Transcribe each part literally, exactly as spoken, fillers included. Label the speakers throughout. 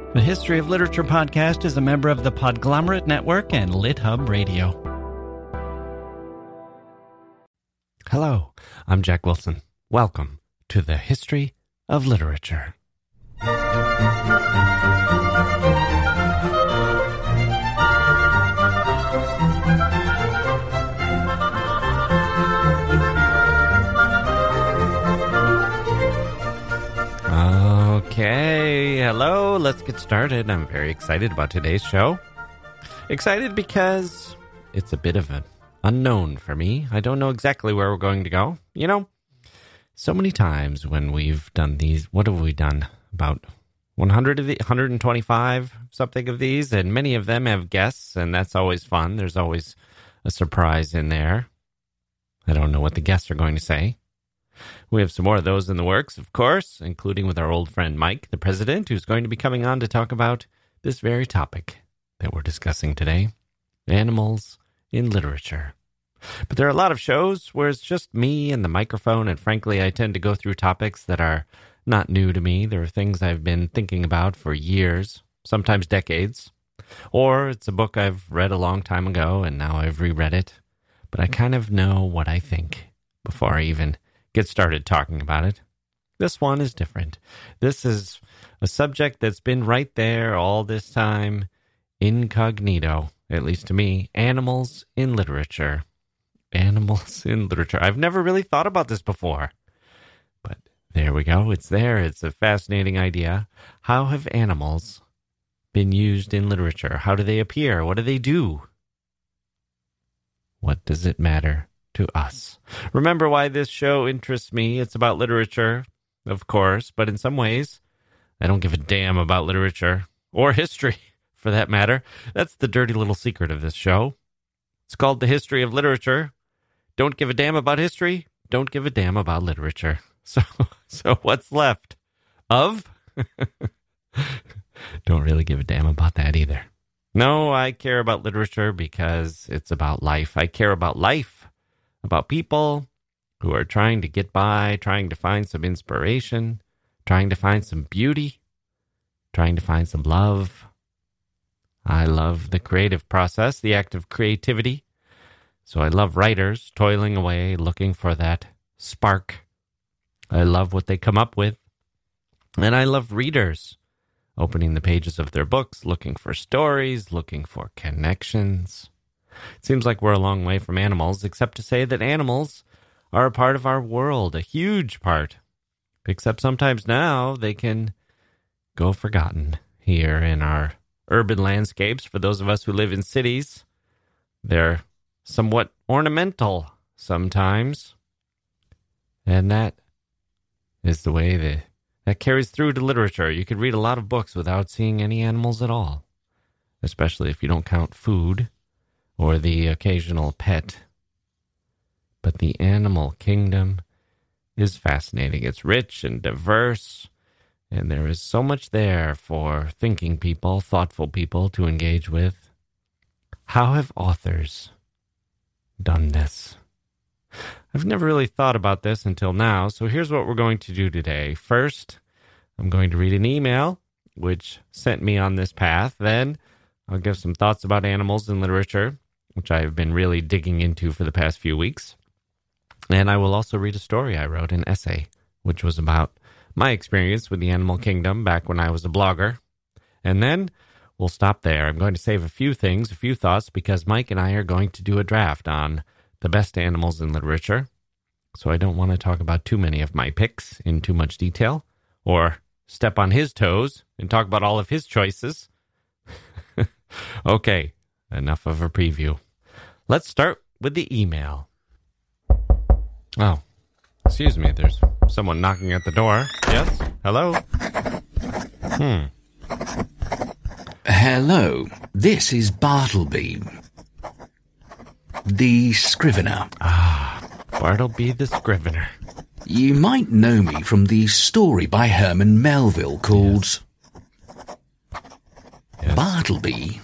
Speaker 1: The History of Literature podcast is a member of the Podglomerate Network and LitHub Radio. Hello, I'm Jack Wilson. Welcome to the History of Literature. Okay, hello, let's get started. I'm very excited about today's show. Excited because it's a bit of an unknown for me. I don't know exactly where we're going to go. You know, so many times when we've done these, what have we done? About one hundred of the, one hundred twenty-five, something of these, and many of them have guests, and that's always fun. There's always a surprise in there. I don't know what the guests are going to say. We have some more of those in the works, of course, including with our old friend Mike, the president, who's going to be coming on to talk about this very topic that we're discussing today, animals in literature. But there are a lot of shows where it's just me and the microphone, and frankly, I tend to go through topics that are not new to me. There are things I've been thinking about for years, sometimes decades, or it's a book I've read a long time ago, and now I've reread it, but I kind of know what I think before I even get started talking about it. This one is different. This is a subject that's been right there all this time, incognito, at least to me. Animals in literature. Animals in literature. I've never really thought about this before. But there we go. It's there. It's a fascinating idea. How have animals been used in literature? How do they appear? What do they do? What does it matter to us? Remember why this show interests me. It's about literature, of course, but in some ways, I don't give a damn about literature or history, for that matter. That's the dirty little secret of this show. It's called The History of Literature. Don't give a damn about history. Don't give a damn about literature. So, so what's left of? Don't really give a damn about that either. No, I care about literature because it's about life. I care about life. About people who are trying to get by, trying to find some inspiration, trying to find some beauty, trying to find some love. I love the creative process, the act of creativity. So I love writers toiling away, looking for that spark. I love what they come up with. And I love readers opening the pages of their books, looking for stories, looking for connections. It seems like we're a long way from animals, except to say that animals are a part of our world, a huge part. Except sometimes now they can go forgotten here in our urban landscapes. For those of us who live in cities, they're somewhat ornamental sometimes. And that is the way that, that carries through to literature. You could read a lot of books without seeing any animals at all, especially if you don't count food or the occasional pet. But the animal kingdom is fascinating. It's rich and diverse, and there is so much there for thinking people, thoughtful people to engage with. How have authors done this? I've never really thought about this until now, so here's what we're going to do today. First, I'm going to read an email which sent me on this path. Then I'll give some thoughts about animals in literature, which I've been really digging into for the past few weeks. And I will also read a story I wrote, an essay, which was about my experience with the animal kingdom back when I was a blogger. And then we'll stop there. I'm going to save a few things, a few thoughts, because Mike and I are going to do a draft on the best animals in literature. So I don't want to talk about too many of my picks in too much detail, or step on his toes and talk about all of his choices. Okay. Enough of a preview. Let's start with the email. Oh, excuse me. There's someone knocking at the door. Yes? Hello? Hmm.
Speaker 2: Hello. This is Bartleby, the Scrivener.
Speaker 1: Ah, Bartleby the Scrivener.
Speaker 2: You might know me from the story by Herman Melville called Yes. Yes. Bartleby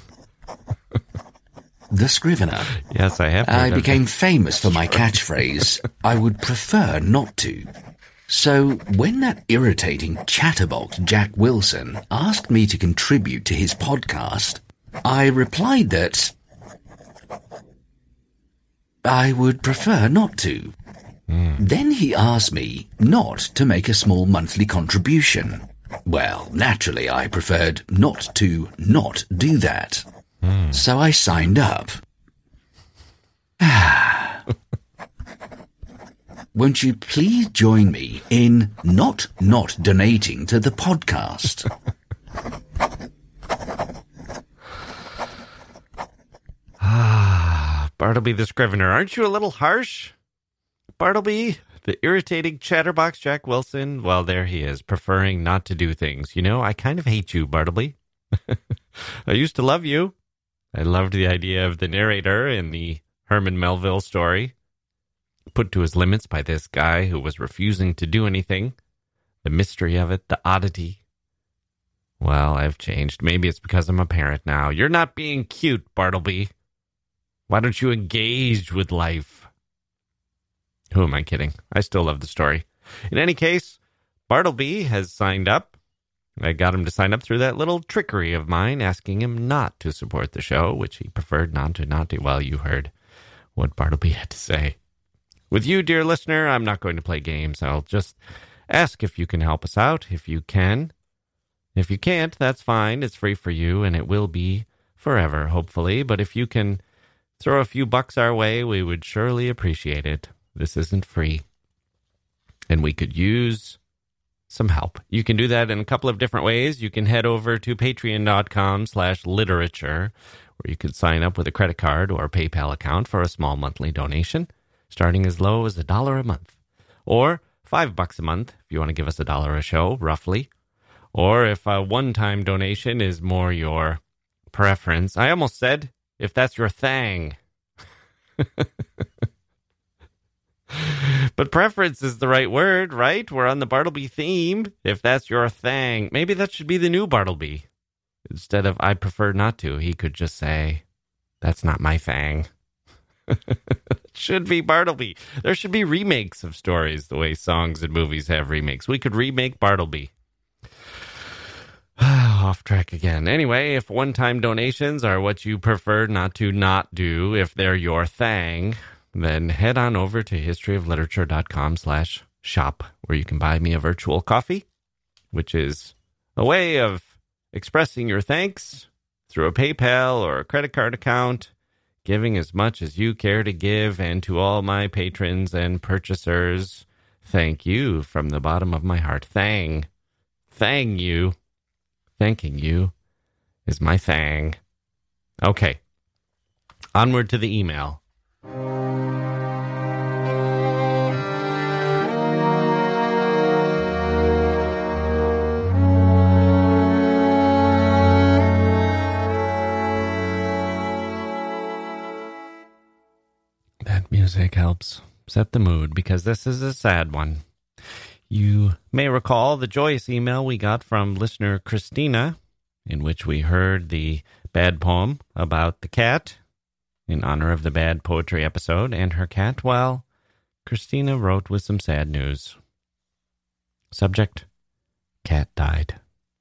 Speaker 2: the Scrivener.
Speaker 1: Yes, I have.
Speaker 2: I became famous for my catchphrase, I would prefer not to. So when that irritating chatterbox Jack Wilson asked me to contribute to his podcast, I replied that I would prefer not to. Mm. Then he asked me not to make a small monthly contribution. Well, naturally I preferred not to not do that. Mm. So I signed up. Won't you please join me in not not donating to the podcast?
Speaker 1: Ah, Bartleby the Scrivener, aren't you a little harsh? Bartleby, the irritating chatterbox Jack Wilson, well, there he is, preferring not to do things. You know, I kind of hate you, Bartleby. I used to love you. I loved the idea of the narrator in the Herman Melville story, put to his limits by this guy who was refusing to do anything. The mystery of it, the oddity. Well, I've changed. Maybe it's because I'm a parent now. You're not being cute, Bartleby. Why don't you engage with life? Who am I kidding? I still love the story. In any case, Bartleby has signed up. I got him to sign up through that little trickery of mine, asking him not to support the show, which he preferred not to not do. Well, you heard what Bartleby had to say. With you, dear listener, I'm not going to play games. I'll just ask if you can help us out, if you can. If you can't, that's fine. It's free for you, and it will be forever, hopefully. But if you can throw a few bucks our way, we would surely appreciate it. This isn't free, and we could use some help. You can do that in a couple of different ways. You can head over to patreon.com slash literature, where you can sign up with a credit card or a PayPal account for a small monthly donation, starting as low as a dollar a month, or five bucks a month if you want to give us a dollar a show, roughly. Or if a one-time donation is more your preference. I almost said, if that's your thing. But preference is the right word, right? We're on the Bartleby theme. If that's your thing. Maybe that should be the new Bartleby. Instead of I prefer not to, he could just say, that's not my thing. Should be Bartleby. There should be remakes of stories the way songs and movies have remakes. We could remake Bartleby. Off track again. Anyway, if one-time donations are what you prefer not to not do, if they're your thing, then head on over to historyofliterature.com slash shop, where you can buy me a virtual coffee, which is a way of expressing your thanks through a PayPal or a credit card account, giving as much as you care to give, and to all my patrons and purchasers, thank you from the bottom of my heart. Thang. Thang you. Thanking you is my thing. Okay. Onward to the email. That music helps set the mood because this is a sad one. You may recall the joyous email we got from listener Christina, in which we heard the bad poem about the cat in honor of the bad poetry episode and her cat. Well, Christina wrote with some sad news. Subject, cat died.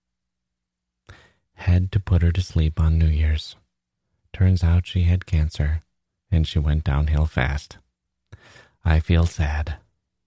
Speaker 1: Had to put her to sleep on New Year's. Turns out she had cancer, and she went downhill fast. I feel sad.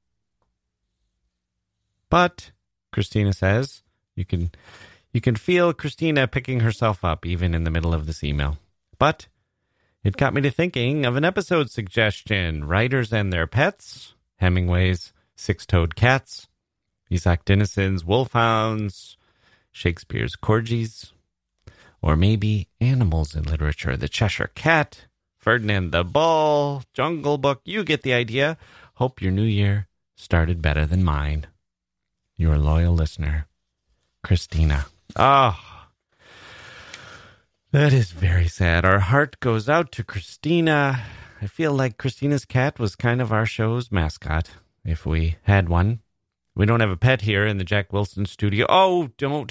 Speaker 1: But, Christina says, you can you can feel Christina picking herself up even in the middle of this email. But it got me to thinking of an episode suggestion. Writers and their pets, Hemingway's Six-Toed Cats, Isaac Denison's Wolfhounds, Shakespeare's Corgis, or maybe animals in literature, the Cheshire Cat, Ferdinand the Bull, Jungle Book. You get the idea. Hope your new year started better than mine. Your loyal listener, Christina. Oh, that is very sad. Our heart goes out to Christina. I feel like Christina's cat was kind of our show's mascot, if we had one. We don't have a pet here in the Jack Wilson studio. Oh, don't.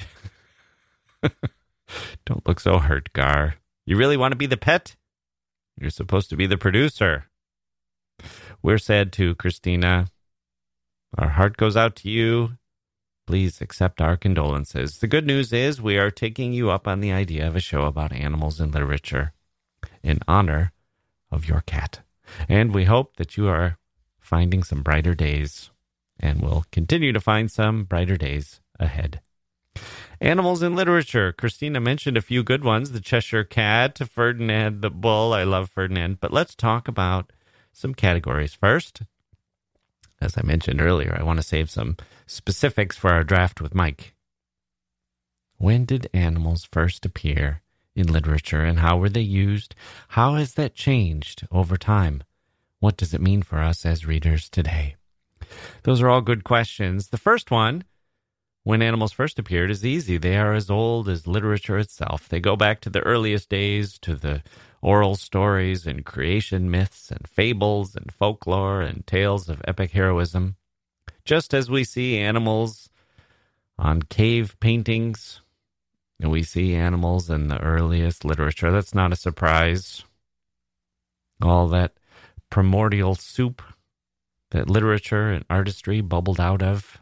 Speaker 1: Don't look so hurt, Gar. You really want to be the pet? You're supposed to be the producer. We're sad too, Christina. Our heart goes out to you. Please accept our condolences. The good news is we are taking you up on the idea of a show about animals in literature in honor of your cat. And we hope that you are finding some brighter days and will continue to find some brighter days ahead. Animals in literature. Christina mentioned a few good ones. The Cheshire Cat, Ferdinand the Bull. I love Ferdinand. But let's talk about some categories first. As I mentioned earlier, I want to save some specifics for our draft with Mike. When did animals first appear in literature and how were they used? How has that changed over time? What does it mean for us as readers today? Those are all good questions. The first one, when animals first appeared, is easy. They are as old as literature itself. They go back to the earliest days, to the oral stories and creation myths and fables and folklore and tales of epic heroism. Just as we see animals on cave paintings, and we see animals in the earliest literature, that's not a surprise. All that primordial soup that literature and artistry bubbled out of,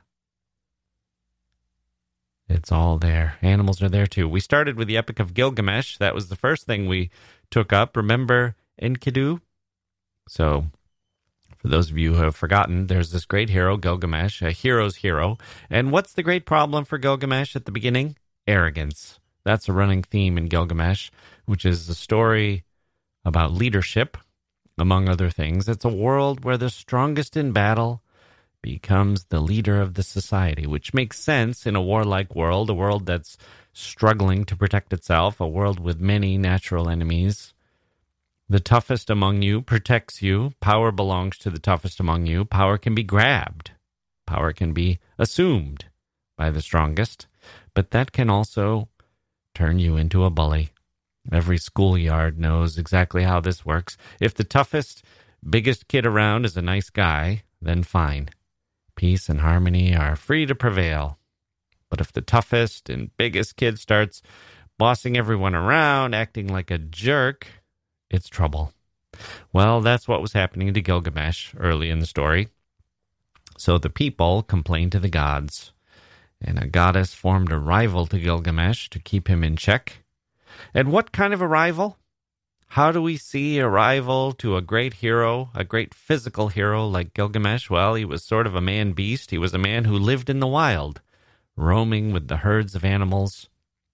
Speaker 1: it's all there. Animals are there too. We started with the Epic of Gilgamesh. That was the first thing we took up. Remember Enkidu? So, for those of you who have forgotten, there's this great hero, Gilgamesh, a hero's hero. And what's the great problem for Gilgamesh at the beginning? Arrogance. That's a running theme in Gilgamesh, which is a story about leadership, among other things. It's a world where the strongest in battle becomes the leader of the society, which makes sense in a warlike world, a world that's struggling to protect itself, a world with many natural enemies. The toughest among you protects you. Power belongs to the toughest among you. Power can be grabbed. Power can be assumed by the strongest, but that can also turn you into a bully. Every schoolyard knows exactly how this works. If the toughest, biggest kid around is a nice guy, then fine. Peace and harmony are free to prevail. But if the toughest and biggest kid starts bossing everyone around, acting like a jerk, it's trouble. Well, that's what was happening to Gilgamesh early in the story. So the people complained to the gods, and a goddess formed a rival to Gilgamesh to keep him in check. And what kind of a rival? How do we see a rival to a great hero, a great physical hero like Gilgamesh? Well, he was sort of a man-beast. He was a man who lived in the wild, roaming with the herds of animals,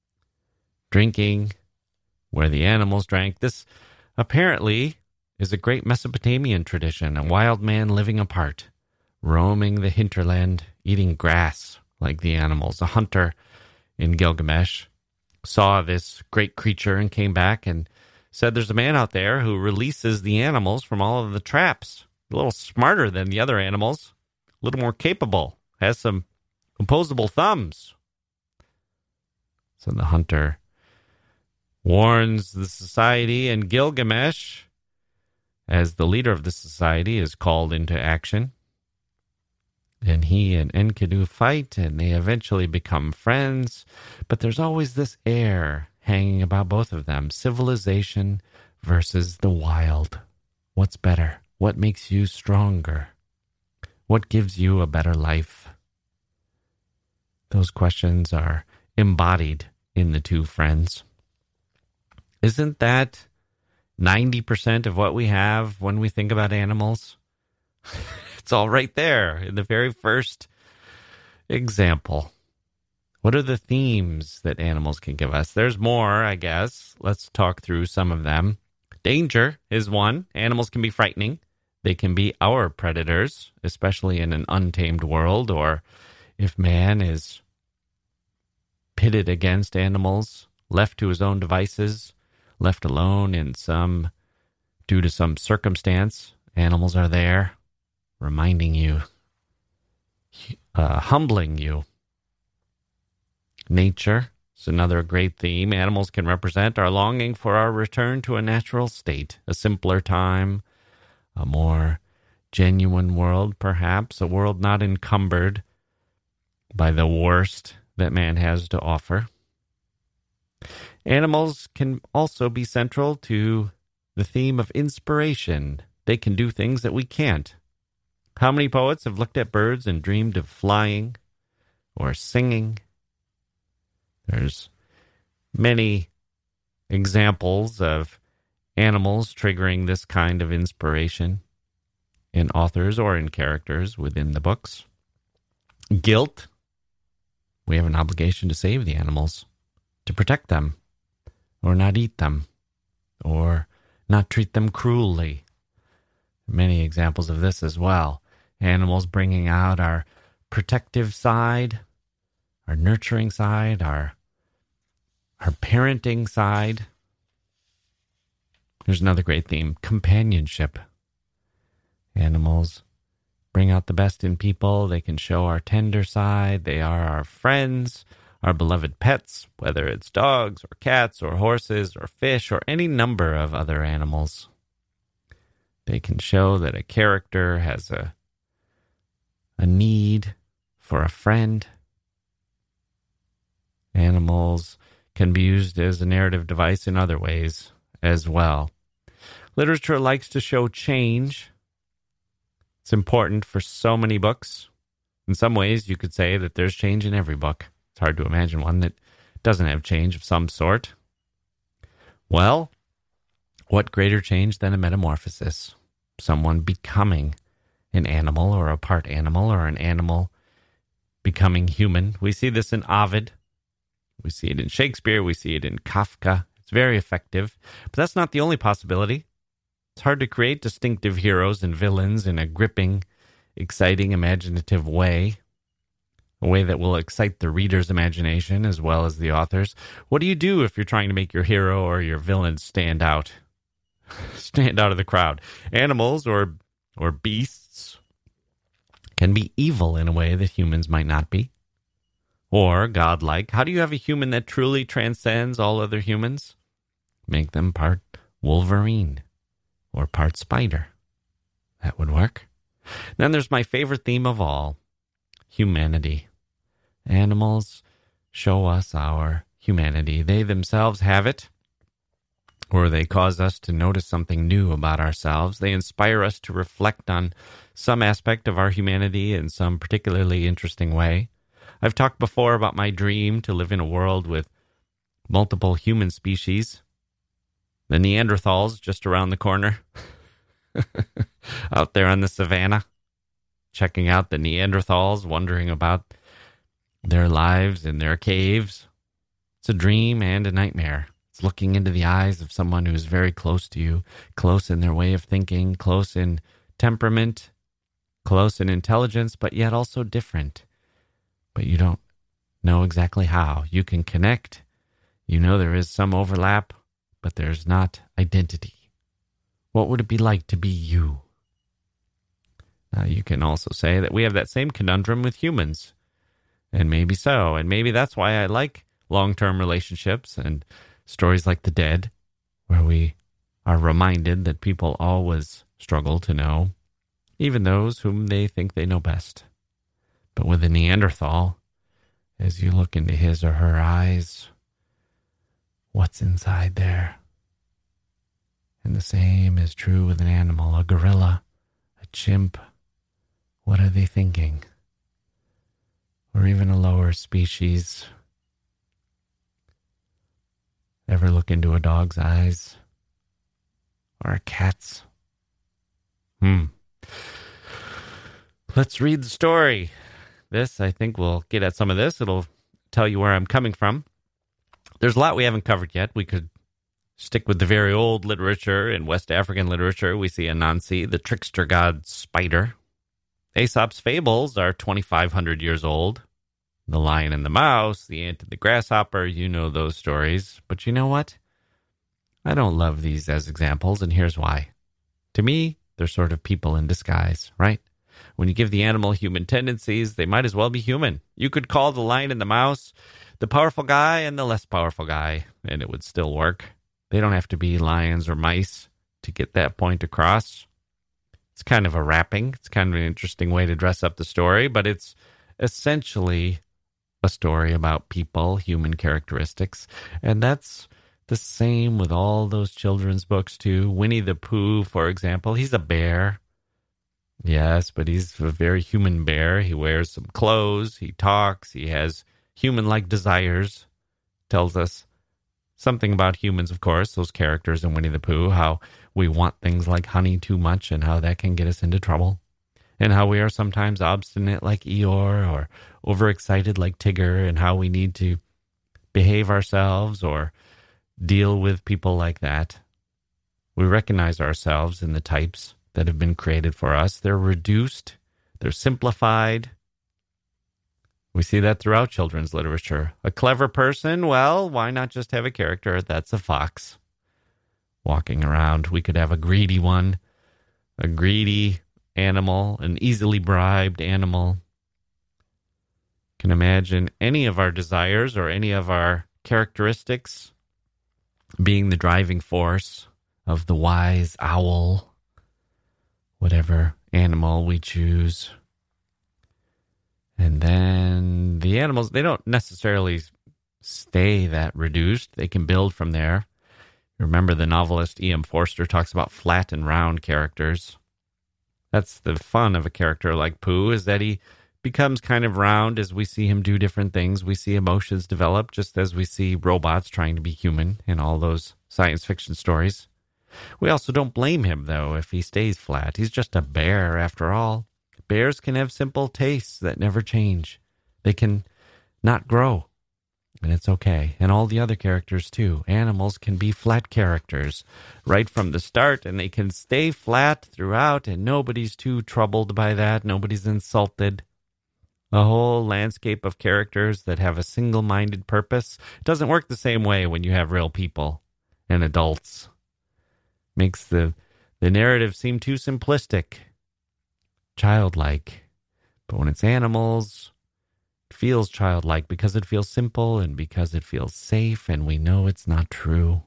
Speaker 1: drinking where the animals drank. This apparently is a great Mesopotamian tradition, a wild man living apart, roaming the hinterland, eating grass like the animals. A hunter in Gilgamesh saw this great creature and came back and said there's a man out there who releases the animals from all of the traps. A little smarter than the other animals, a little more capable, has some opposable thumbs. So the hunter warns the society, and Gilgamesh, as the leader of the society, is called into action. And he and Enkidu fight, and they eventually become friends. But there's always this air hanging about both of them. Civilization versus the wild. What's better? What makes you stronger? What gives you a better life? Those questions are embodied in the two friends. Isn't that ninety percent of what we have when we think about animals? It's all right there in the very first example. What are the themes that animals can give us? There's more, I guess. Let's talk through some of them. Danger is one. Animals can be frightening. They can be our predators, especially in an untamed world, or if man is pitted against animals, left to his own devices, left alone in some, due to some circumstance, animals are there, reminding you, uh, humbling you. Nature is another great theme. Animals can represent our longing for our return to a natural state, a simpler time, a more genuine world, perhaps, a world not encumbered by the worst that man has to offer. Animals can also be central to the theme of inspiration. They can do things that we can't. How many poets have looked at birds and dreamed of flying or singing? There's many examples of animals triggering this kind of inspiration in authors or in characters within the books. Guilt. We have an obligation to save the animals, to protect them, or not eat them, or not treat them cruelly. Many examples of this as well. Animals bringing out our protective side, our nurturing side, our, our parenting side. Here's another great theme, companionship. Animals bring out the best in people. They can show our tender side. They are our friends, our beloved pets, whether it's dogs or cats or horses or fish or any number of other animals. They can show that a character has a, a need for a friend. Animals can be used as a narrative device in other ways as well. Literature likes to show change. It's important for so many books. In some ways, you could say that there's change in every book. It's hard to imagine one that doesn't have change of some sort. Well, what greater change than a metamorphosis? Someone becoming an animal or a part animal or an animal becoming human. We see this in Ovid. We see it in Shakespeare. We see it in Kafka. It's very effective. But that's not the only possibility. It's hard to create distinctive heroes and villains in a gripping, exciting, imaginative way, a way that will excite the reader's imagination as well as the author's. What do you do if you're trying to make your hero or your villain stand out? Stand out of the crowd. Animals or or beasts can be evil in a way that humans might not be, or godlike. How do you have a human that truly transcends all other humans? Make them part Wolverine or part spider. That would work. Then there's my favorite theme of all, humanity. Animals show us our humanity. They themselves have it, or they cause us to notice something new about ourselves. They inspire us to reflect on some aspect of our humanity in some particularly interesting way. I've talked before about my dream to live in a world with multiple human species. The Neanderthals just around the corner, out there on the savannah, checking out the Neanderthals, wondering about their lives in their caves. It's a dream and a nightmare. It's looking into the eyes of someone who's very close to you, close in their way of thinking, close in temperament, close in intelligence, but yet also different. But you don't know exactly how. You can connect. You know there is some overlap, but there's not identity. What would it be like to be you? Now, you can also say that we have that same conundrum with humans. And maybe so. And maybe that's why I like long-term relationships and stories like The Dead, where we are reminded that people always struggle to know, even those whom they think they know best. But with a Neanderthal, as you look into his or her eyes, what's inside there? And the same is true with an animal, a gorilla, a chimp. What are they thinking? Or even a lower species. Ever look into a dog's eyes? Or a cat's? Hmm. Let's read the story. This, I think, will get at some of this. It'll tell you where I'm coming from. There's a lot we haven't covered yet. We could stick with the very old literature. In West African literature, we see Anansi, the trickster god spider. Aesop's fables are twenty-five hundred years old. The Lion and the Mouse, the Ant and the Grasshopper, you know those stories. But you know what? I don't love these as examples, and here's why. To me, they're sort of people in disguise, right? When you give the animal human tendencies, they might as well be human. You could call the Lion and the Mouse the powerful guy and the less powerful guy, and it would still work. They don't have to be lions or mice to get that point across. It's kind of a wrapping. It's kind of an interesting way to dress up the story, but it's essentially a story about people, human characteristics, and that's the same with all those children's books, too. Winnie the Pooh, for example, he's a bear. Yes, but he's a very human bear. He wears some clothes, he talks, he has human-like desires. Tells us something about humans, of course, those characters in Winnie the Pooh, how we want things like honey too much and how that can get us into trouble. And how we are sometimes obstinate like Eeyore or overexcited like Tigger, and how we need to behave ourselves or deal with people like that. We recognize ourselves in the types that have been created for us. They're reduced, they're simplified. We see that throughout children's literature. A clever person, well, why not just have a character that's a fox walking around? We could have a greedy one, a greedy animal, an easily bribed animal. Can imagine any of our desires or any of our characteristics being the driving force of the wise owl, whatever animal we choose. And then the animals, they don't necessarily stay that reduced. They can build from there. Remember, the novelist E M Forster talks about flat and round characters. That's the fun of a character like Pooh, is that he becomes kind of round as we see him do different things. We see emotions develop just as we see robots trying to be human in all those science fiction stories. We also don't blame him, though, if he stays flat. He's just a bear, after all. Bears can have simple tastes that never change. They can not grow, and it's okay. And all the other characters, too. Animals can be flat characters right from the start, and they can stay flat throughout, and nobody's too troubled by that. Nobody's insulted. A whole landscape of characters that have a single-minded purpose. It doesn't work the same way when you have real people and adults. Makes the, the narrative seem too simplistic, childlike. But when it's animals, it feels childlike because it feels simple and because it feels safe, and we know it's not true.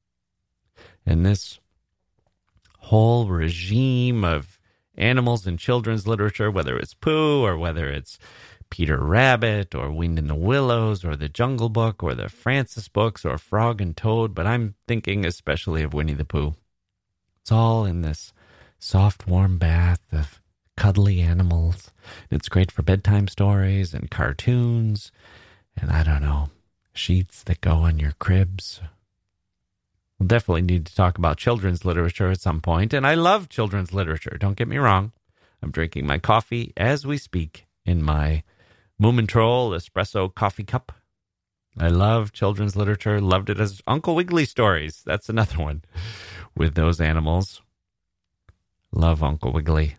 Speaker 1: And this whole regime of animals in children's literature, whether it's Pooh or whether it's Peter Rabbit or Wind in the Willows or the Jungle Book or the Francis books or Frog and Toad, but I'm thinking especially of Winnie the Pooh. It's all in this soft, warm bath of cuddly animals. It's great for bedtime stories and cartoons and, I don't know, sheets that go on your cribs. We'll definitely need to talk about children's literature at some point, and I love children's literature, don't get me wrong. I'm drinking my coffee as we speak in my Moomintroll espresso coffee cup. I love children's literature, loved it as Uncle Wiggily stories. That's another one with those animals. Love Uncle Wiggily.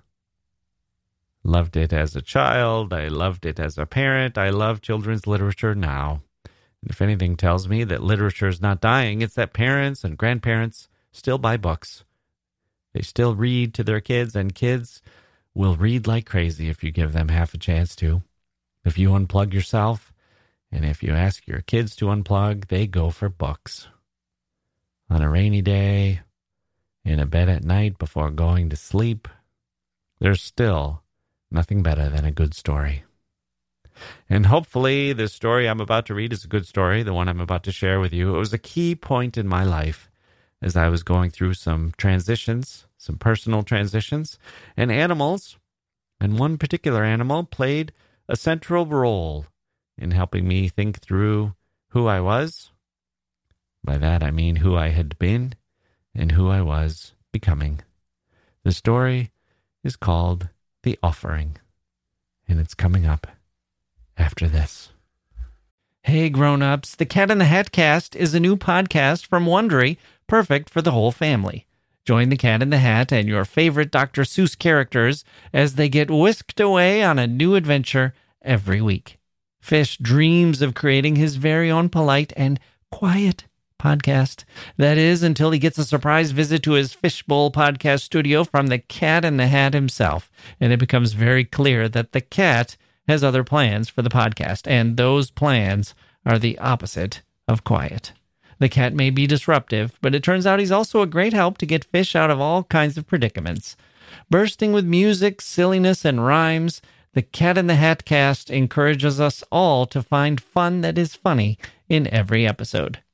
Speaker 1: Loved it as a child. I loved it as a parent. I love children's literature now. And if anything tells me that literature is not dying, it's that parents and grandparents still buy books. They still read to their kids, and kids will read like crazy if you give them half a chance to. If you unplug yourself, and if you ask your kids to unplug, they go for books. On a rainy day, in a bed at night before going to sleep, there's still nothing better than a good story. And hopefully the story I'm about to read is a good story, the one I'm about to share with you. It was a key point in my life as I was going through some transitions, some personal transitions, and animals, and one particular animal played a central role in helping me think through who I was. By that I mean who I had been and who I was becoming. The story is called The Offering, and it's coming up after this. Hey grown-ups, the Cat in the Hat Cast is a new podcast from Wondery, perfect for the whole family. Join the Cat in the Hat and your favorite Doctor Seuss characters as they get whisked away on a new adventure every week. Fish dreams of creating his very own polite and quiet podcast. That is, until he gets a surprise visit to his Fishbowl podcast studio from the Cat in the Hat himself, and it becomes very clear that the cat has other plans for the podcast, and those plans are the opposite of quiet. The cat may be disruptive, but it turns out he's also a great help to get Fish out of all kinds of predicaments. Bursting with music, silliness, and rhymes, the Cat in the Hat Cast encourages us all to find fun that is funny in every episode.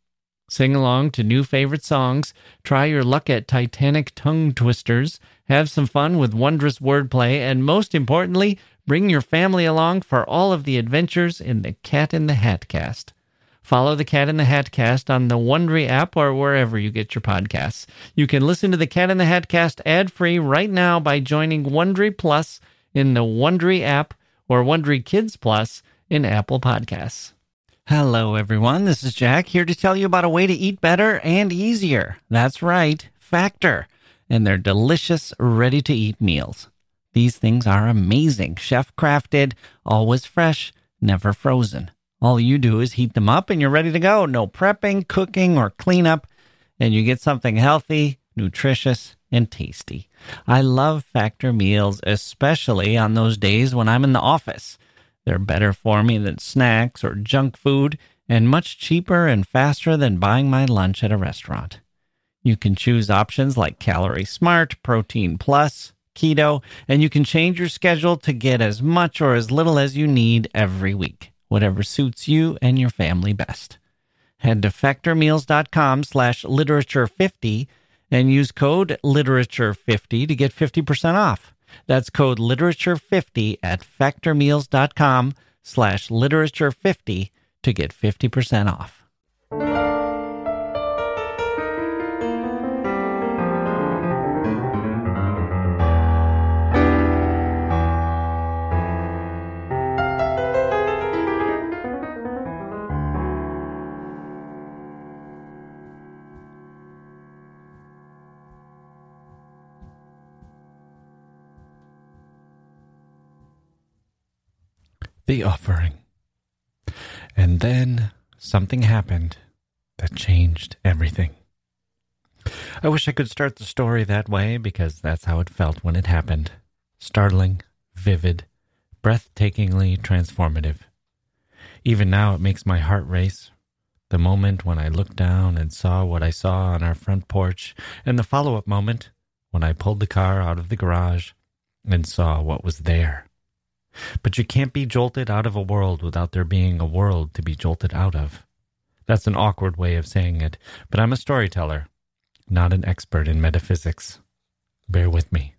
Speaker 3: Sing along to new favorite songs, try your luck at Titanic tongue twisters, have some fun with wondrous wordplay, and most importantly, bring your family along for all of the adventures in the Cat in the Hat Cast. Follow the Cat in the Hat Cast on the Wondery app or wherever you get your podcasts. You can listen to the Cat in the Hat Cast ad-free right now by joining Wondery Plus in the Wondery app or Wondery Kids Plus in Apple Podcasts. Hello, everyone. This is Jack here to tell you about a way to eat better and easier. That's right, Factor, and their delicious, ready-to-eat meals. These things are amazing, chef-crafted, always fresh, never frozen. All you do is heat them up and you're ready to go. No prepping, cooking, or cleanup, and you get something healthy, nutritious, and tasty. I love Factor meals, especially on those days when I'm in the office. They're better for me than snacks or junk food, and much cheaper and faster than buying my lunch at a restaurant. You can choose options like Calorie Smart, Protein Plus, Keto, and you can change your schedule to get as much or as little as you need every week, whatever suits you and your family best. Head to factormeals.com slash literature50 and use code literature fifty to get fifty percent off. That's code literature fifty at factormeals.com slash literature50 to get fifty percent off.
Speaker 1: The offering. And then something happened that changed everything. I wish I could start the story that way because that's how it felt when it happened. Startling, vivid, breathtakingly transformative. Even now it makes my heart race. The moment when I looked down and saw what I saw on our front porch, and the follow-up moment when I pulled the car out of the garage and saw what was there. But you can't be jolted out of a world without there being a world to be jolted out of. That's an awkward way of saying it, but I'm a storyteller, not an expert in metaphysics. Bear with me.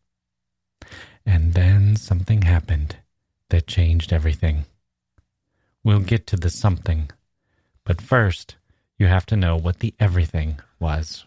Speaker 1: And then something happened that changed everything. We'll get to the something, but first, you have to know what the everything was.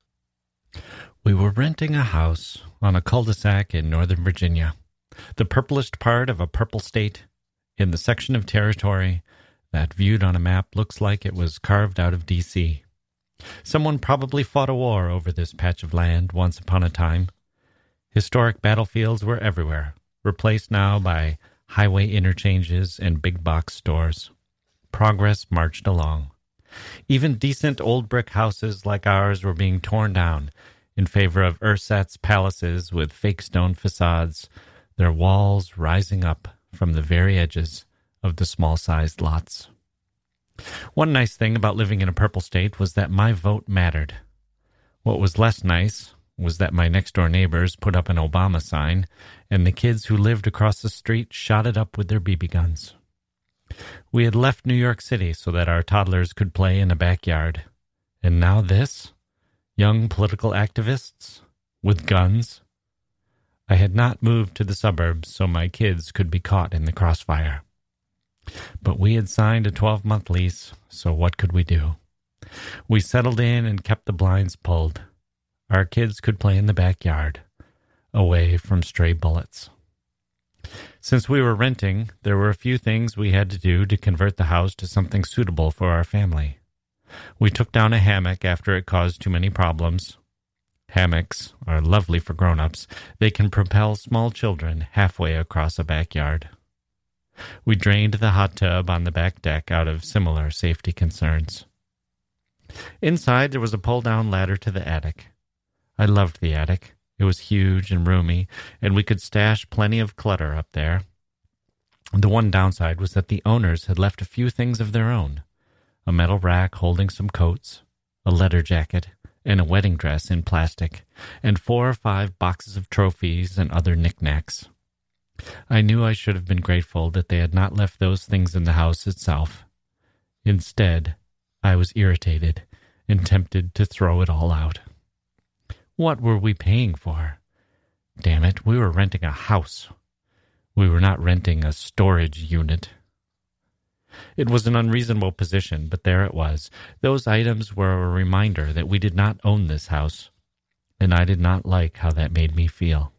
Speaker 1: We were renting a house on a cul-de-sac in Northern Virginia. The purplest part of a purple state, in the section of territory that, viewed on a map, looks like it was carved out of D C. Someone probably fought a war over this patch of land once upon a time. Historic battlefields were everywhere, replaced now by highway interchanges and big box stores. Progress marched along. Even decent old brick houses like ours were being torn down in favor of ersatz palaces with fake stone facades, their walls rising up from the very edges of the small-sized lots. One nice thing about living in a purple state was that my vote mattered. What was less nice was that my next-door neighbors put up an Obama sign, and the kids who lived across the street shot it up with their B B guns. We had left New York City so that our toddlers could play in a backyard. And now this? Young political activists? With guns? I had not moved to the suburbs so my kids could be caught in the crossfire. But we had signed a twelve-month lease, so what could we do? We settled in and kept the blinds pulled. Our kids could play in the backyard, away from stray bullets. Since we were renting, there were a few things we had to do to convert the house to something suitable for our family. We took down a hammock after it caused too many problems. Hammocks are lovely for grown-ups. They can propel small children halfway across a backyard. We drained the hot tub on the back deck out of similar safety concerns. Inside, there was a pull-down ladder to the attic. I loved the attic. It was huge and roomy, and we could stash plenty of clutter up there. The one downside was that the owners had left a few things of their own. A metal rack holding some coats, a leather jacket, and a wedding dress in plastic, and four or five boxes of trophies and other knickknacks. I knew I should have been grateful that they had not left those things in the house itself. Instead, I was irritated
Speaker 3: and tempted to throw it all out. What were we paying for? Damn it, we were renting a house. We were not renting a storage unit. It was an unreasonable position, but there it was. Those items were a reminder that we did not own this house, and I did not like how that made me feel.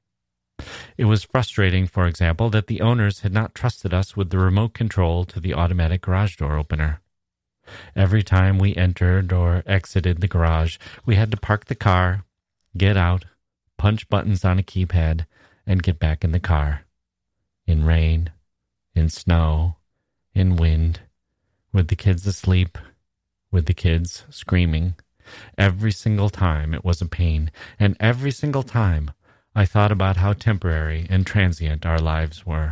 Speaker 3: It was frustrating, for example, that the owners had not trusted us with the remote control to the automatic garage door opener. Every time we entered or exited the garage, we had to park the car, get out, punch buttons on a keypad, and get back in the car. In rain, in snow, in wind, with the kids asleep, with the kids screaming. Every single time it was a pain, and every single time I thought about how temporary and transient our lives were.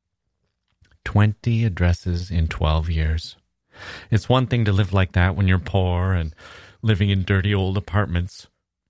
Speaker 3: Twenty addresses in twelve years. It's one thing to live like that when you're poor and living in dirty old apartments.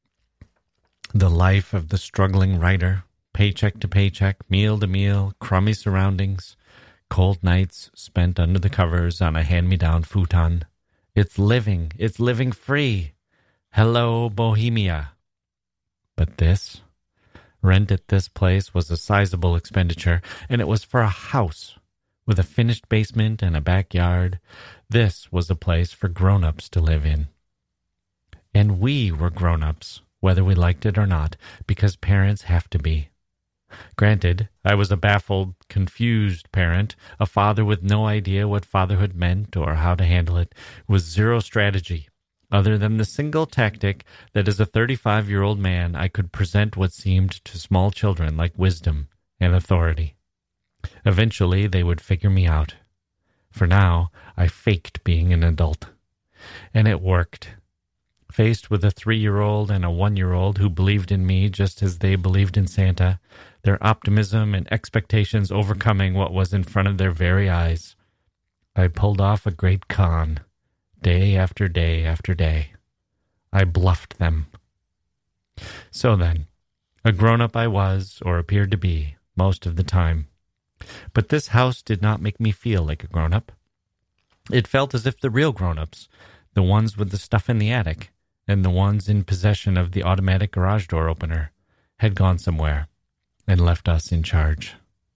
Speaker 3: The life of the struggling writer, paycheck to paycheck, meal to meal, crummy surroundings, cold nights spent under the covers on a hand-me-down futon. It's living. It's living free. Hello, Bohemia. But this, rent at this place was a sizable expenditure, and it was for a house with a finished basement and a backyard. This was a place for grown-ups to live in. And we were grown-ups, whether we liked it or not, because parents have to be. Granted, I was a baffled, confused parent, a father with no idea what fatherhood meant or how to handle it, with zero strategy, other than the single tactic that as a thirty-five-year-old man I could present what seemed to small children like wisdom and authority. Eventually they would figure me out. For now, I faked being an adult. And it worked. Faced with a three-year-old and a one-year-old who believed in me just as they believed in Santa, their optimism and expectations overcoming what was in front of their very eyes, I pulled off a great con, day after day after day. I bluffed them. So then, a grown-up I was, or appeared to be, most of the time. But this house did not make me feel like a grown-up. It felt as if the real grown-ups, the ones with the stuff in the attic, and the ones in possession of the automatic garage door opener, had gone somewhere and left us in charge.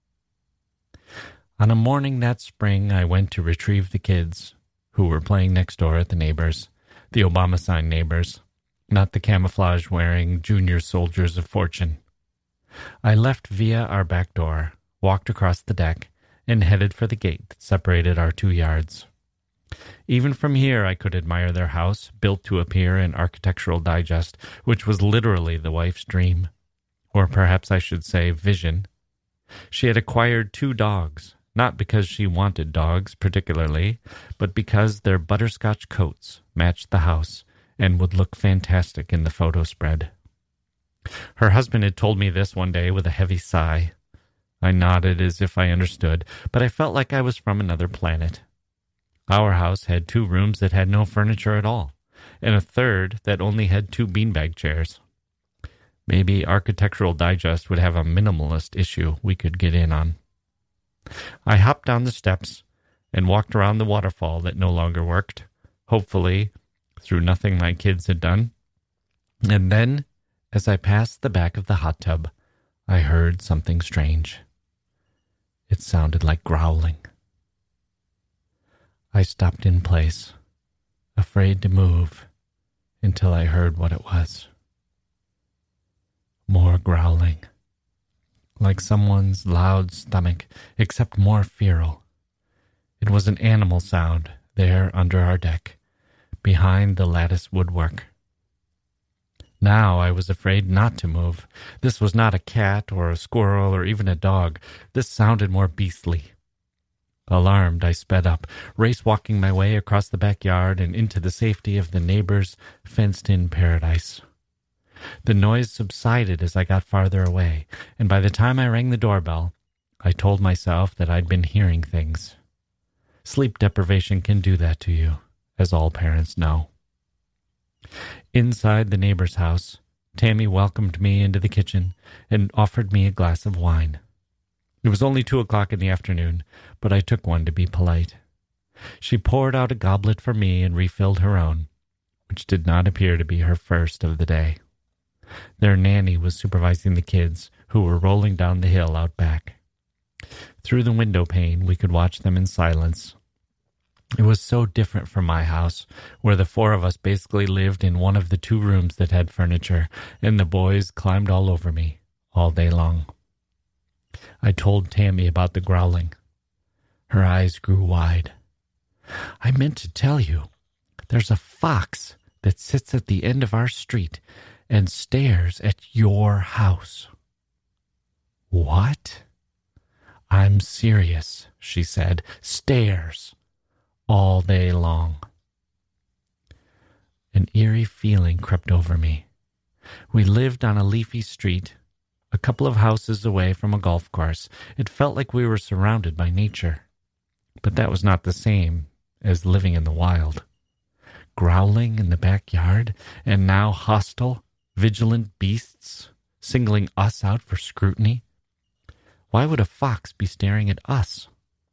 Speaker 3: On a morning that spring, I went to retrieve the kids, who were playing next door at the neighbors, the Obama sign neighbors, not the camouflage-wearing junior soldiers of fortune. I left via our back door, walked across the deck, and headed for the gate that separated our two yards. Even from here I could admire their house, built to appear in Architectural Digest, which was literally the wife's dream. Or perhaps I should say vision. She had acquired two dogs, not because she wanted dogs particularly, but because their butterscotch coats matched the house and would look fantastic in the photo spread. Her husband had told me this one day with a heavy sigh. I nodded as if I understood, but I felt like I was from another planet. Our house had two rooms that had no furniture at all, and a third that only had two beanbag chairs. Maybe Architectural Digest would have a minimalist issue we could get in on. I hopped down the steps and walked around the waterfall that no longer worked, hopefully through nothing my kids had done. And then, as I passed the back of the hot tub, I heard something strange. It sounded like growling. I stopped in place, afraid to move, until I heard what it was. More growling, like someone's loud stomach, except more feral. It was an animal sound there under our deck, behind the lattice woodwork. Now I was afraid not to move. This was not a cat or a squirrel or even a dog. This sounded more beastly. Alarmed, I sped up, race-walking my way across the backyard and into the safety of the neighbor's fenced-in paradise. The noise subsided as I got farther away, and by the time I rang the doorbell, I told myself that I'd been hearing things. Sleep deprivation can do that to you, as all parents know. Inside the neighbor's house, Tammy welcomed me into the kitchen and offered me a glass of wine. It was only two o'clock in the afternoon, but I took one to be polite. She poured out a goblet for me and refilled her own. which did not appear to be her first of the day. Their nanny was supervising the kids, who were rolling down the hill out back. Through the window pane, we could watch them in silence. It was so different from my house, where the four of us basically lived in one of the two rooms that had furniture, and the boys climbed all over me all day long. I told Tammy about the growling. Her eyes grew wide. I meant to tell you, there's a fox that sits at the end of our street and stares at your house. What? I'm serious, she said. Stares. All day long. An eerie feeling crept over me. We lived on a leafy street, a couple of houses away from a golf course. It felt like we were surrounded by nature. But that was not the same as living in the wild. Growling in the backyard, and now hostile, vigilant beasts singling us out for scrutiny. Why would a fox be staring at us?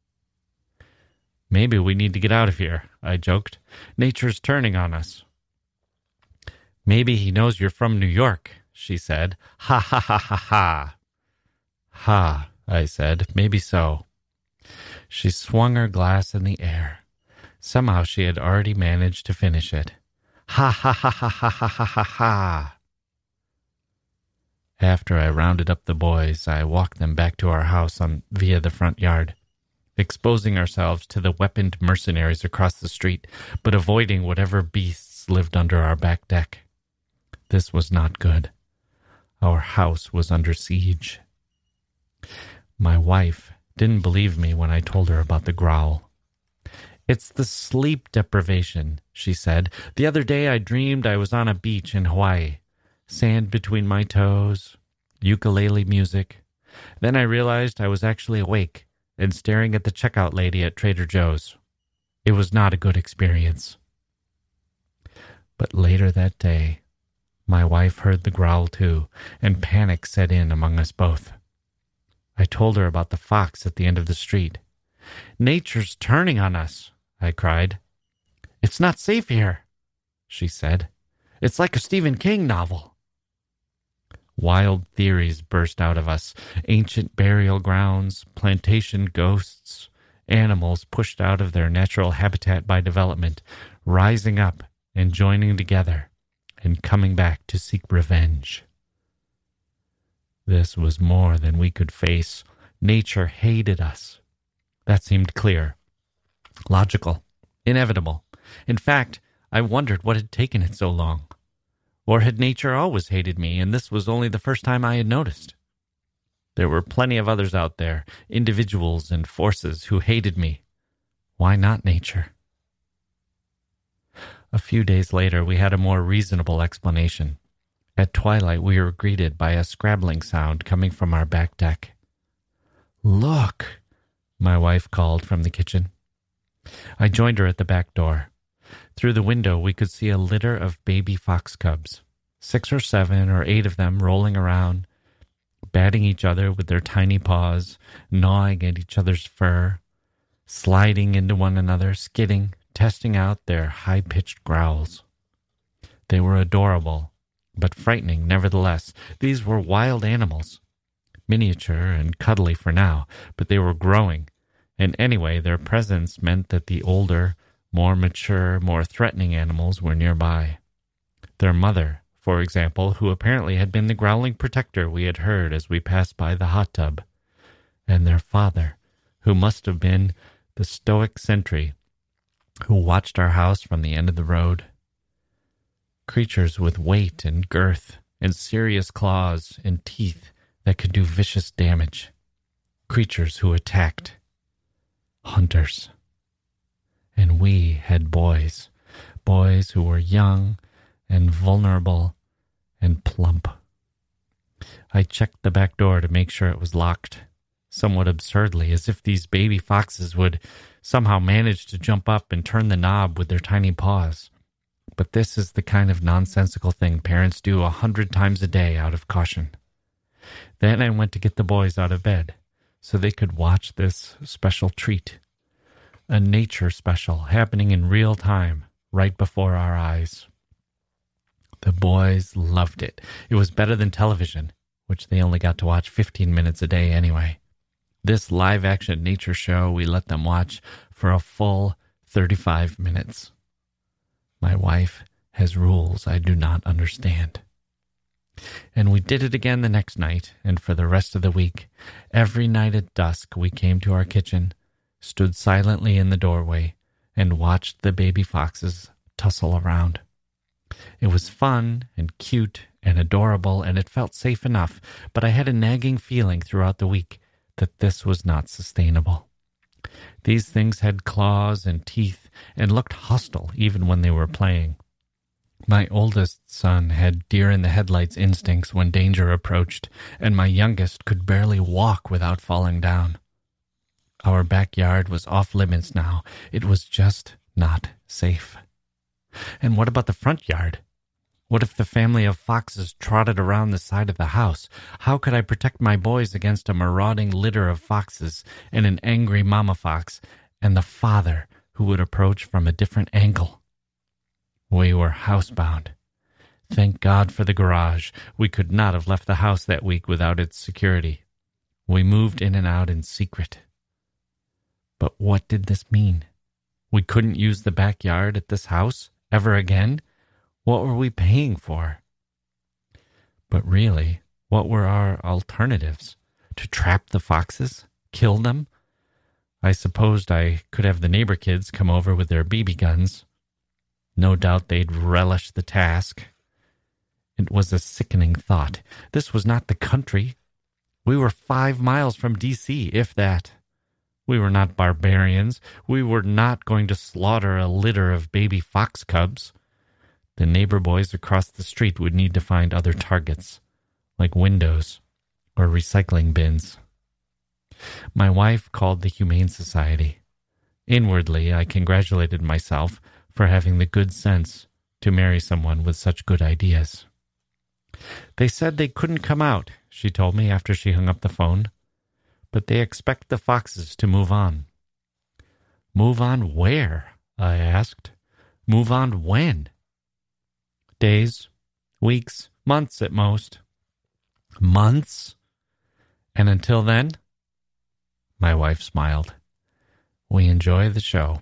Speaker 3: Maybe we need to get out of here, I joked. Nature's turning on us. Maybe he knows you're from New York, she said. Ha ha ha ha ha. Ha, I said. Maybe so. She swung her glass in the air. Somehow she had already managed to finish it. Ha ha ha ha ha ha ha ha ha. After I rounded up the boys, I walked them back to our house on via the front yard, exposing ourselves to the weaponed mercenaries across the street, but avoiding whatever beasts lived under our back deck. This was not good. Our house was under siege. My wife didn't believe me when I told her about the growl. It's the sleep deprivation, she said. The other day I dreamed I was on a beach in Hawaii. Sand between my toes, ukulele music. Then I realized I was actually awake and staring at the checkout lady at Trader Joe's. It was not a good experience. But later that day, my wife heard the growl too, and panic set in among us both. I told her about the fox at the end of the street. Nature's turning on us, I cried. It's not safe here, she said. It's like a Stephen King novel. Wild theories burst out of us. Ancient burial grounds, plantation ghosts, animals pushed out of their natural habitat by development, rising up and joining together and coming back to seek revenge. This was more than we could face. Nature hated us. That seemed clear, logical, inevitable. In fact, I wondered what had taken it so long. Or had nature always hated me, and this was only the first time I had noticed? There were plenty of others out there, individuals and forces who hated me. Why not nature? A few days later, we had a more reasonable explanation. At twilight, we were greeted by a scrabbling sound coming from our back deck. Look, my wife called from the kitchen. I joined her at the back door. Through the window, we could see a litter of baby fox cubs, six or seven or eight of them rolling around, batting each other with their tiny paws, gnawing at each other's fur, sliding into one another, skidding, testing out their high-pitched growls. They were adorable, but frightening nevertheless. These were wild animals, miniature and cuddly for now, but they were growing, and anyway, their presence meant that the older, more mature, more threatening animals were nearby. Their mother, for example, who apparently had been the growling protector we had heard as we passed by the hot tub, and their father, who must have been the stoic sentry who watched our house from the end of the road. Creatures with weight and girth and serious claws and teeth that could do vicious damage. Creatures who attacked. Hunters. And we had boys, boys who were young and vulnerable and plump. I checked the back door to make sure it was locked, somewhat absurdly, as if these baby foxes would somehow manage to jump up and turn the knob with their tiny paws. But this is the kind of nonsensical thing parents do a hundred times a day out of caution. Then I went to get the boys out of bed so they could watch this special treat. A nature special happening in real time, right before our eyes. The boys loved it. It was better than television, which they only got to watch fifteen minutes a day anyway. This live-action nature show we let them watch for a full thirty-five minutes. My wife has rules I do not understand. And we did it again the next night, and for the rest of the week. Every night at dusk we came to our kitchen, stood silently in the doorway, and watched the baby foxes tussle around. It was fun and cute and adorable, and it felt safe enough, but I had a nagging feeling throughout the week that this was not sustainable. These things had claws and teeth and looked hostile even when they were playing. My oldest son had deer-in-the-headlights instincts when danger approached, and my youngest could barely walk without falling down. Our backyard was off-limits now. It was just not safe. And what about the front yard? What if the family of foxes trotted around the side of the house? How could I protect my boys against a marauding litter of foxes and an angry mama fox and the father who would approach from a different angle? We were housebound. Thank God for the garage. We could not have left the house that week without its security. We moved in and out in secret. But what did this mean? We couldn't use the backyard at this house ever again? What were we paying for? But really, what were our alternatives? To trap the foxes? Kill them? I supposed I could have the neighbor kids come over with their B B guns. No doubt they'd relish the task. It was a sickening thought. This was not the country. We were five miles from D C, if that. We were not barbarians. We were not going to slaughter a litter of baby fox cubs. The neighbor boys across the street would need to find other targets, like windows or recycling bins. My wife called the Humane Society. Inwardly, I congratulated myself for having the good sense to marry someone with such good ideas. They said they couldn't come out, she told me after she hung up the phone, but they expect the foxes to move on. Move on where? I asked. Move on when? Days, weeks, months at most. Months? And until then? My wife smiled. We enjoy the show.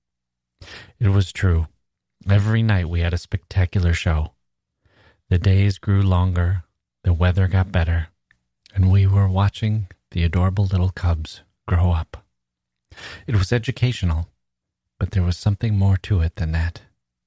Speaker 3: It was true. Every night we had a spectacular show. The days grew longer, the weather got better, and we were watching the adorable little cubs grow up. It was educational, but there was something more to it than that.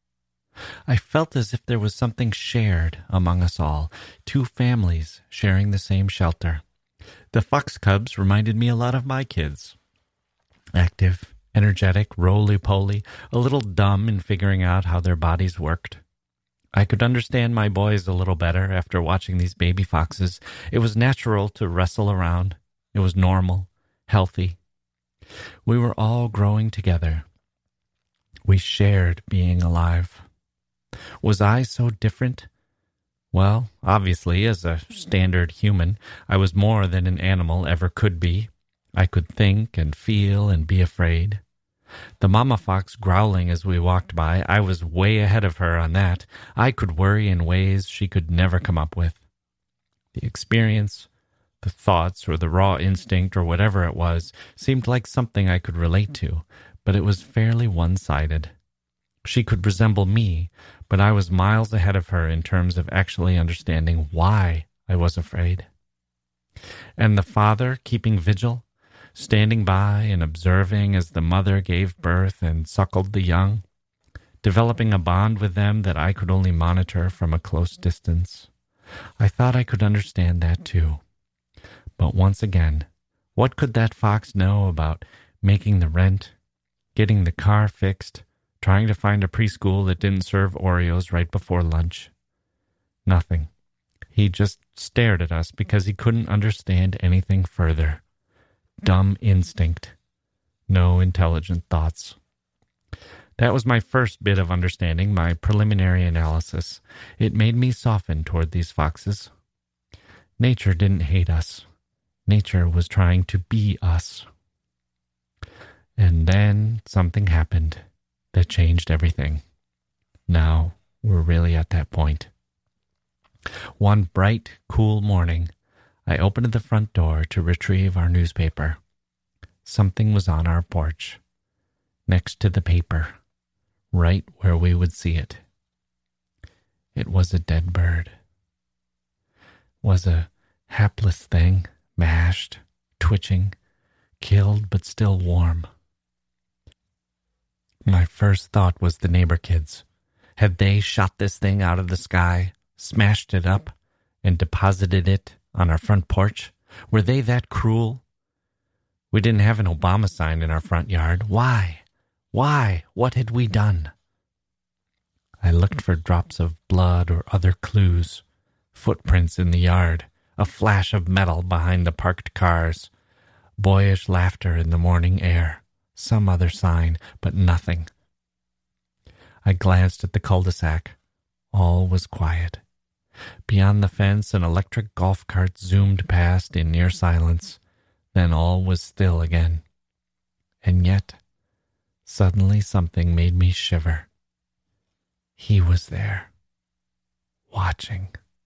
Speaker 3: I felt as if there was something shared among us all, two families sharing the same shelter. The fox cubs reminded me a lot of my kids. Active, energetic, roly-poly, a little dumb in figuring out how their bodies worked. I could understand my boys a little better after watching these baby foxes. It was natural to wrestle around. It was normal, healthy. We were all growing together. We shared being alive. Was I so different? Well, obviously, as a standard human, I was more than an animal ever could be. I could think and feel and be afraid. The mama fox growling as we walked by, I was way ahead of her on that. I could worry in ways she could never come up with. The experience, the thoughts, or the raw instinct, or whatever it was, seemed like something I could relate to, but it was fairly one-sided. She could resemble me, but I was miles ahead of her in terms of actually understanding why I was afraid. And the father keeping vigil, standing by and observing as the mother gave birth and suckled the young, developing a bond with them that I could only monitor from a close distance. I thought I could understand that too. But once again, what could that fox know about making the rent, getting the car fixed, trying to find a preschool that didn't serve Oreos right before lunch? Nothing. He just stared at us because he couldn't understand anything further. Dumb instinct. No intelligent thoughts. That was my first bit of understanding, my preliminary analysis. It made me soften toward these foxes. Nature didn't hate us. Nature was trying to be us. And then something happened that changed everything. Now we're really at that point. One bright, cool morning, I opened the front door to retrieve our newspaper. Something was on our porch, next to the paper, right where we would see it. It was a dead bird. Was a hapless thing, mashed, twitching, killed but still warm. My first thought was the neighbor kids. Had they shot this thing out of the sky, smashed it up, and deposited it on our front porch? Were they that cruel? We didn't have an Obama sign in our front yard. Why? Why? What had we done? I looked for drops of blood or other clues, footprints in the yard, a flash of metal behind the parked cars, boyish laughter in the morning air, some other sign, but nothing. I glanced at the cul-de-sac. All was quiet. Beyond the fence, an electric golf cart zoomed past in near silence. Then all was still again. And yet, suddenly something made me shiver. He was there, watching.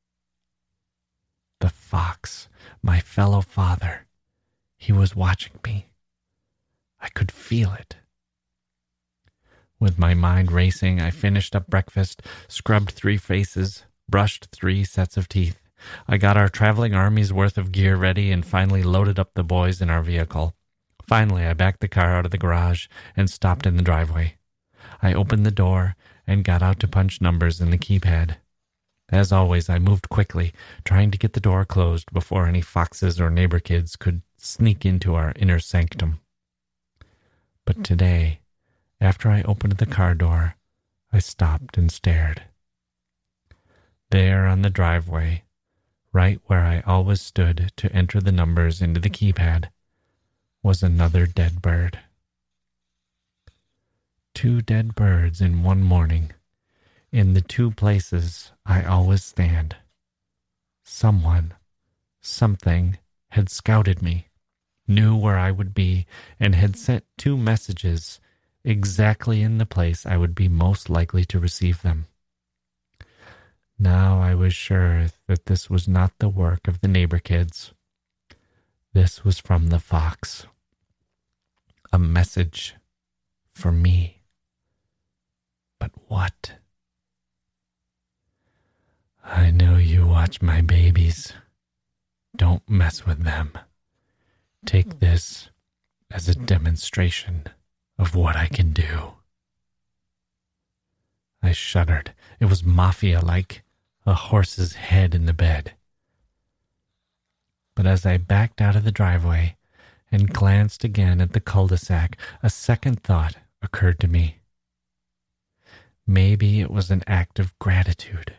Speaker 3: The fox, my fellow father, he was watching me. I could feel it. With my mind racing, I finished up breakfast, scrubbed three faces, brushed three sets of teeth. I got our traveling army's worth of gear ready and finally loaded up the boys in our vehicle. Finally, I backed the car out of the garage and stopped in the driveway. I opened the door and got out to punch numbers in the keypad. As always, I moved quickly, trying to get the door closed before any foxes or neighbor kids could sneak into our inner sanctum. But today, after I opened the car door, I stopped and stared. There on the driveway, right where I always stood to enter the numbers into the keypad, was another dead bird. Two dead birds in one morning, in the two places I always stand. Someone, something had scouted me, knew where I would be, and had sent two messages exactly in the place I would be most likely to receive them. Now I was sure that this was not the work of the neighbor kids. This was from the fox. A message for me. But what? I know you watch my babies. Don't mess with them. Take this as a demonstration of what I can do. I shuddered. It was mafia-like, a horse's head in the bed. But as I backed out of the driveway and glanced again at the cul-de-sac, a second thought occurred to me. Maybe it was an act of gratitude.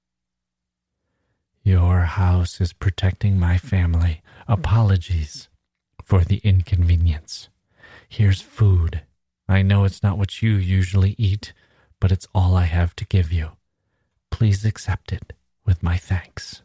Speaker 3: Your house is protecting my family. Apologies for the inconvenience. Here's food. I know it's not what you usually eat, but it's all I have to give you. Please accept it with my thanks.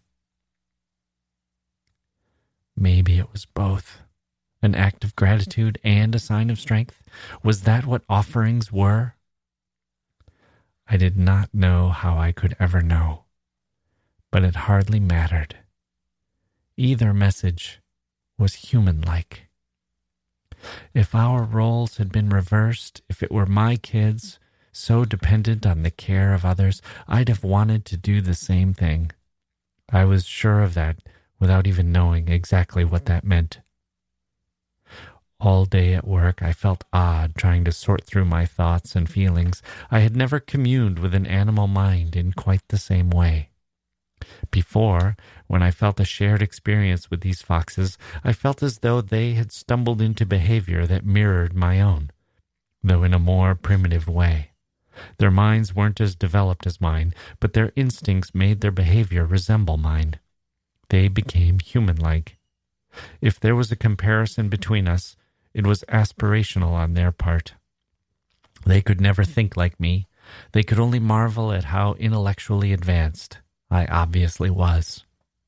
Speaker 3: Maybe it was both. An act of gratitude and a sign of strength. Was that what offerings were? I did not know how I could ever know, but it hardly mattered. Either message was human-like. If our roles had been reversed, if it were my kids, so dependent on the care of others, I'd have wanted to do the same thing. I was sure of that without even knowing exactly what that meant. All day at work, I felt odd trying to sort through my thoughts and feelings. I had never communed with an animal mind in quite the same way. Before, when I felt a shared experience with these foxes, I felt as though they had stumbled into behavior that mirrored my own, though in a more primitive way. Their minds weren't as developed as mine, but their instincts made their behavior resemble mine. They became human-like. If there was a comparison between us, it was aspirational on their part. They could never think like me. They could only marvel at how intellectually advanced I obviously was.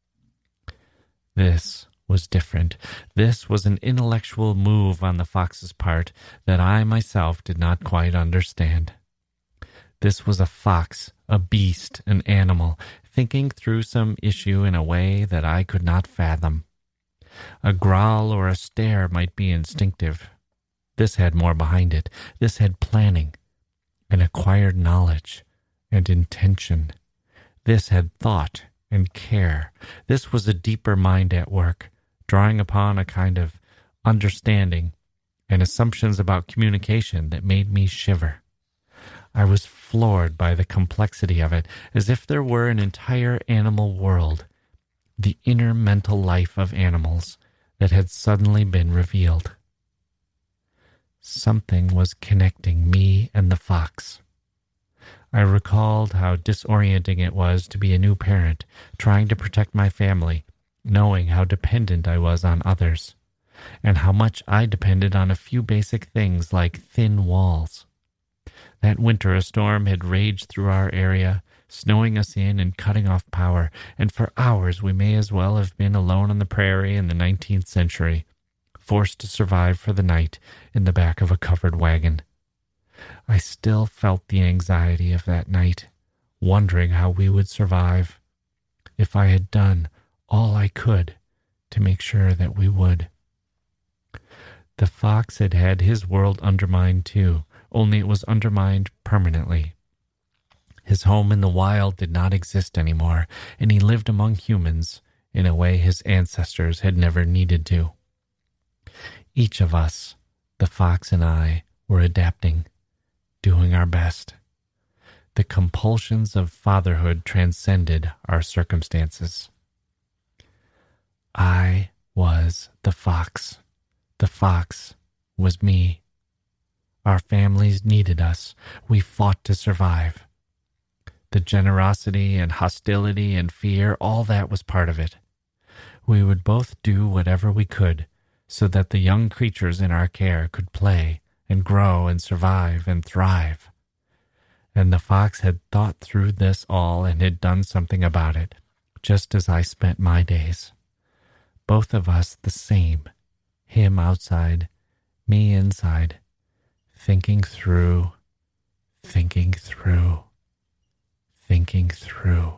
Speaker 3: This was different. This was an intellectual move on the fox's part that I myself did not quite understand. This was a fox, a beast, an animal, thinking through some issue in a way that I could not fathom. A growl or a stare might be instinctive. This had more behind it. This had planning, and acquired knowledge, and intention. This had thought and care. This was a deeper mind at work, drawing upon a kind of understanding and assumptions about communication that made me shiver. I was floored by the complexity of it, as if there were an entire animal world, the inner mental life of animals, that had suddenly been revealed. Something was connecting me and the fox. I recalled how disorienting it was to be a new parent, trying to protect my family, knowing how dependent I was on others, and how much I depended on a few basic things like thin walls. That winter a storm had raged through our area, snowing us in and cutting off power, and for hours we may as well have been alone on the prairie in the nineteenth century, forced to survive for the night in the back of a covered wagon. I still felt the anxiety of that night, wondering how we would survive, if I had done all I could to make sure that we would. The fox had had his world undermined too, only it was undermined permanently. His home in the wild did not exist anymore, and he lived among humans in a way his ancestors had never needed to. Each of us, the fox and I, were adapting, doing our best. The compulsions of fatherhood transcended our circumstances. I was the fox. The fox was me. Our families needed us. We fought to survive. The generosity and hostility and fear, all that was part of it. We would both do whatever we could so that the young creatures in our care could play and grow and survive and thrive. And the fox had thought through this all and had done something about it, just as I spent my days. Both of us the same, him outside, me inside, thinking through, thinking through, thinking through.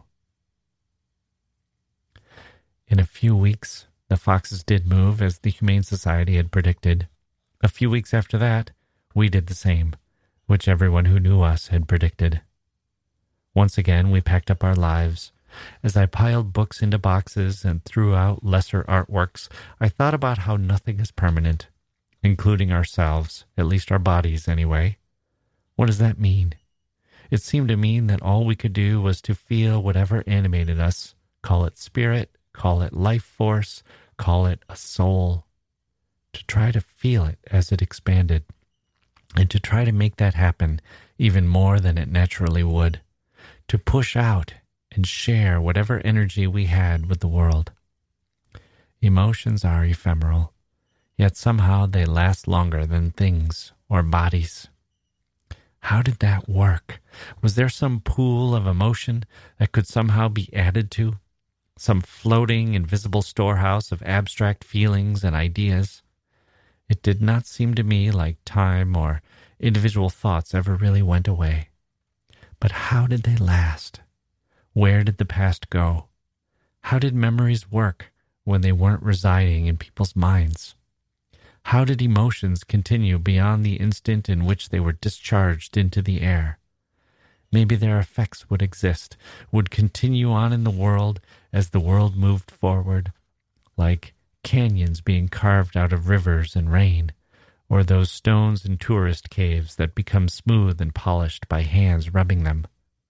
Speaker 3: In a few weeks, the foxes did move as the Humane Society had predicted. A few weeks after that, we did the same, which everyone who knew us had predicted. Once again, we packed up our lives. As I piled books into boxes and threw out lesser artworks, I thought about how nothing is permanent, including ourselves, at least our bodies anyway. What does that mean? It seemed to mean that all we could do was to feel whatever animated us, call it spirit, call it life force, call it a soul, to try to feel it as it expanded, and to try to make that happen even more than it naturally would, to push out and share whatever energy we had with the world. Emotions are ephemeral, yet somehow they last longer than things or bodies. How did that work? Was there some pool of emotion that could somehow be added to? Some floating, invisible storehouse of abstract feelings and ideas? It did not seem to me like time or individual thoughts ever really went away. But how did they last? Where did the past go? How did memories work when they weren't residing in people's minds? How did emotions continue beyond the instant in which they were discharged into the air? Maybe their effects would exist, would continue on in the world as the world moved forward, like canyons being carved out of rivers and rain, or those stones in tourist caves that become smooth and polished by hands rubbing them.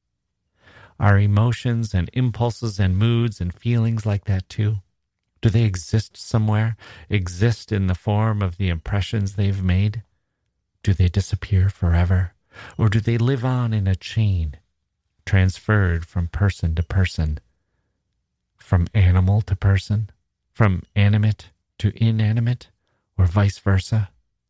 Speaker 3: Are emotions and impulses and moods and feelings like that too? Do they exist somewhere, exist in the form of the impressions they've made? Do they disappear forever? Or do they live on in a chain, transferred from person to person, from animal to person, from animate to inanimate, or vice versa?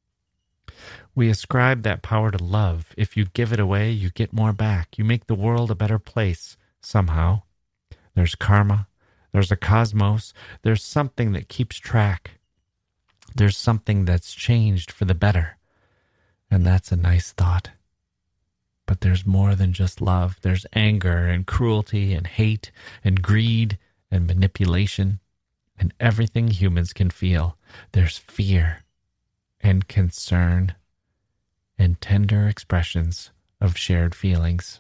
Speaker 3: We ascribe that power to love. If you give it away, you get more back. You make the world a better place, somehow. There's karma. There's a cosmos. There's something that keeps track. There's something that's changed for the better. And that's a nice thought. But there's more than just love. There's anger and cruelty and hate and greed and manipulation and everything humans can feel. There's fear and concern and tender expressions of shared feelings.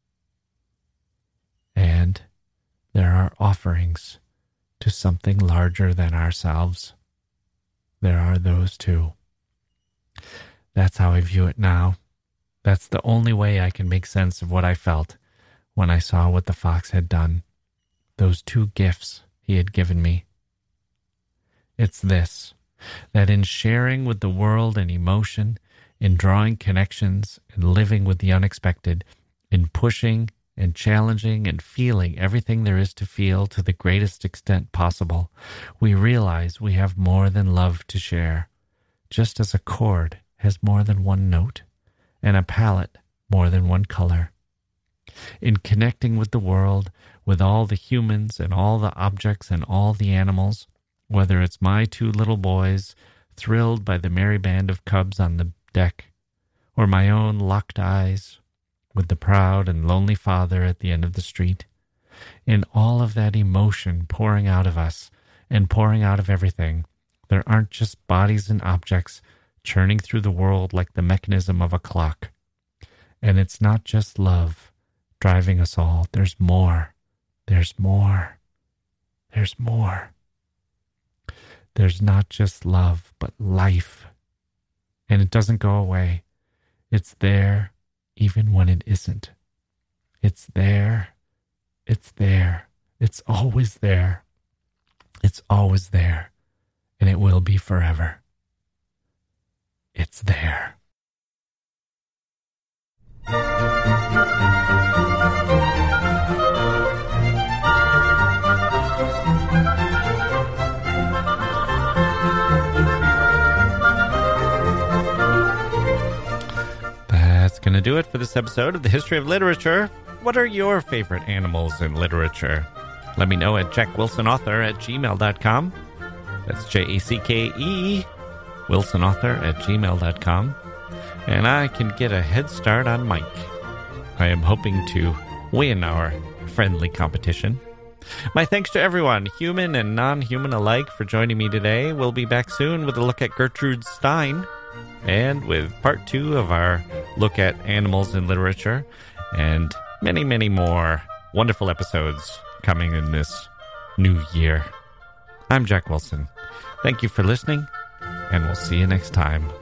Speaker 3: And there are offerings to something larger than ourselves. There are those too. That's how I view it now. That's the only way I can make sense of what I felt when I saw what the fox had done. Those two gifts he had given me. It's this, that in sharing with the world and emotion, in drawing connections and living with the unexpected, in pushing and challenging and feeling everything there is to feel to the greatest extent possible, we realize we have more than love to share, just as a chord has more than one note, and a palette more than one color. In connecting with the world, with all the humans and all the objects and all the animals, whether it's my two little boys thrilled by the merry band of cubs on the deck, or my own locked eyes with the proud and lonely father at the end of the street, in all of that emotion pouring out of us and pouring out of everything, there aren't just bodies and objects churning through the world like the mechanism of a clock. And it's not just love driving us all. There's more. There's more. There's more. There's not just love, but life. And it doesn't go away. It's there even when it isn't. It's there. It's there. It's always there. It's always there. And it will be forever. It's there. That's going to do it for this episode of the History of Literature. What are your favorite animals in literature? Let me know at jackwilsonauthor at gmail dot com. That's J A C K E, wilsonauthor at gmail dot com. And I can get a head start on Mike. I am hoping to win our friendly competition. My thanks to everyone, human and non-human alike, for joining me today. We'll be back soon with a look at Gertrude Stein and with part two of our look at animals in literature and many, many more wonderful episodes coming in this new year. I'm Jack Wilson. Thank you for listening, and we'll see you next time.